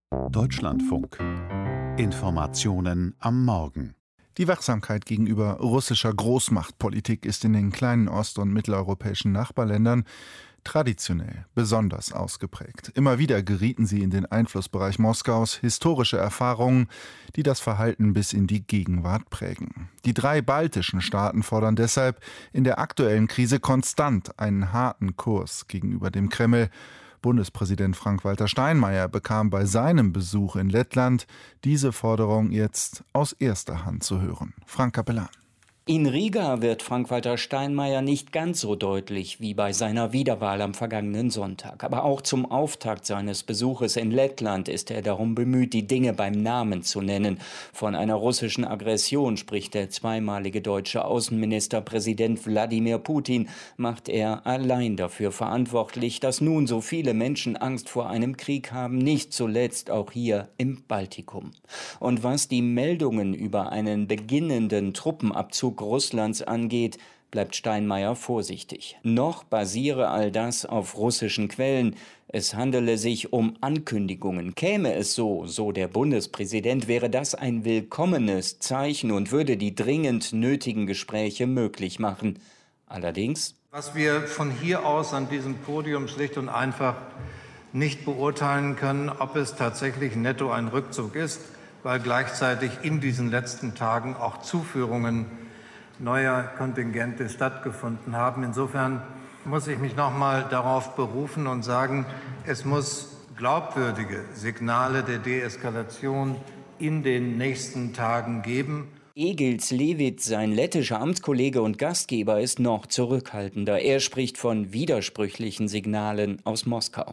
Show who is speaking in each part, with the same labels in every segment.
Speaker 1: Deutschlandfunk. Informationen am Morgen.
Speaker 2: Die Wachsamkeit gegenüber russischer Großmachtpolitik ist in den kleinen ost- und mitteleuropäischen Nachbarländern traditionell besonders ausgeprägt. Immer wieder gerieten sie in den Einflussbereich Moskaus, historische Erfahrungen, die das Verhalten bis in die Gegenwart prägen. Die 3 baltischen Staaten fordern deshalb in der aktuellen Krise konstant einen harten Kurs gegenüber dem Kreml. Bundespräsident Frank-Walter Steinmeier bekam bei seinem Besuch in Lettland diese Forderung jetzt aus erster Hand zu hören. Frank Capellan.
Speaker 3: In Riga wird Frank-Walter Steinmeier nicht ganz so deutlich wie bei seiner Wiederwahl am vergangenen Sonntag. Aber auch zum Auftakt seines Besuches in Lettland ist er darum bemüht, die Dinge beim Namen zu nennen. Von einer russischen Aggression spricht der zweimalige deutsche Außenminister. Präsident Wladimir Putin macht er allein dafür verantwortlich, dass nun so viele Menschen Angst vor einem Krieg haben, nicht zuletzt auch hier im Baltikum. Und was die Meldungen über einen beginnenden Truppenabzug Russlands angeht, bleibt Steinmeier vorsichtig. Noch basiere all das auf russischen Quellen. Es handele sich um Ankündigungen. Käme es so der Bundespräsident, wäre das ein willkommenes Zeichen und würde die dringend nötigen Gespräche möglich machen. Allerdings:
Speaker 4: Was wir von hier aus an diesem Podium schlicht und einfach nicht beurteilen können, ob es tatsächlich netto ein Rückzug ist, weil gleichzeitig in diesen letzten Tagen auch Zuführungen neuer Kontingente stattgefunden haben. Insofern muss ich mich noch mal darauf berufen und sagen, es muss glaubwürdige Signale der Deeskalation in den nächsten Tagen geben.
Speaker 3: Egils Levits, sein lettischer Amtskollege und Gastgeber, ist noch zurückhaltender. Er spricht von widersprüchlichen Signalen aus Moskau.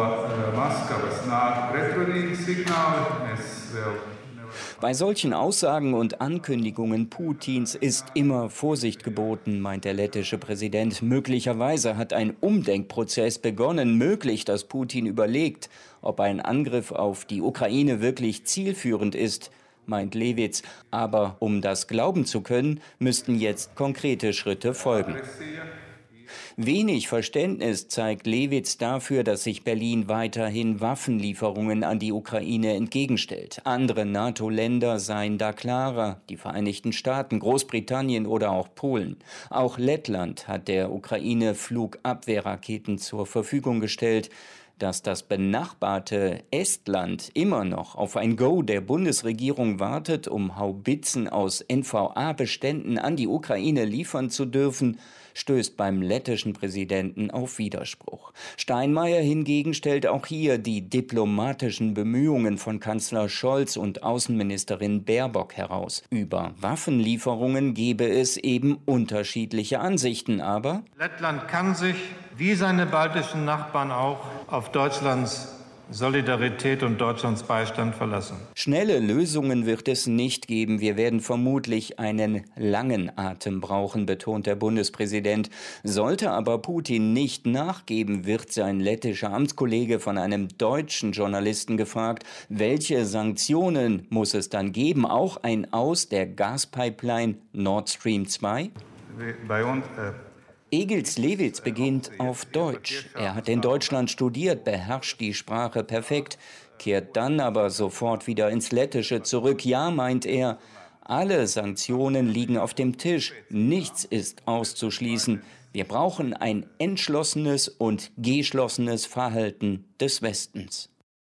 Speaker 3: Bei solchen Aussagen und Ankündigungen Putins ist immer Vorsicht geboten, meint der lettische Präsident. Möglicherweise hat ein Umdenkprozess begonnen. Möglich, dass Putin überlegt, ob ein Angriff auf die Ukraine wirklich zielführend ist, meint Levits. Aber um das glauben zu können, müssten jetzt konkrete Schritte folgen. Wenig Verständnis zeigt Levits dafür, dass sich Berlin weiterhin Waffenlieferungen an die Ukraine entgegenstellt. Andere NATO-Länder seien da klarer, die Vereinigten Staaten, Großbritannien oder auch Polen. Auch Lettland hat der Ukraine Flugabwehrraketen zur Verfügung gestellt. Dass das benachbarte Estland immer noch auf ein Go der Bundesregierung wartet, um Haubitzen aus NVA-Beständen an die Ukraine liefern zu dürfen, stößt beim lettischen Präsidenten auf Widerspruch. Steinmeier hingegen stellt auch hier die diplomatischen Bemühungen von Kanzler Scholz und Außenministerin Baerbock heraus. Über Waffenlieferungen gebe es eben unterschiedliche Ansichten, aber
Speaker 4: Lettland kann sich, wie seine baltischen Nachbarn auch, auf Deutschlands Solidarität und Deutschlands Beistand verlassen.
Speaker 3: Schnelle Lösungen wird es nicht geben. Wir werden vermutlich einen langen Atem brauchen, betont der Bundespräsident. Sollte aber Putin nicht nachgeben, wird sein lettischer Amtskollege von einem deutschen Journalisten gefragt, welche Sanktionen muss es dann geben? Auch ein Aus der Gaspipeline Nord Stream 2?
Speaker 4: Bei uns
Speaker 3: Egils Levits beginnt auf Deutsch. Er hat in Deutschland studiert, beherrscht die Sprache perfekt, kehrt dann aber sofort wieder ins Lettische zurück. Ja, meint er, alle Sanktionen liegen auf dem Tisch. Nichts ist auszuschließen. Wir brauchen ein entschlossenes und geschlossenes Verhalten des Westens.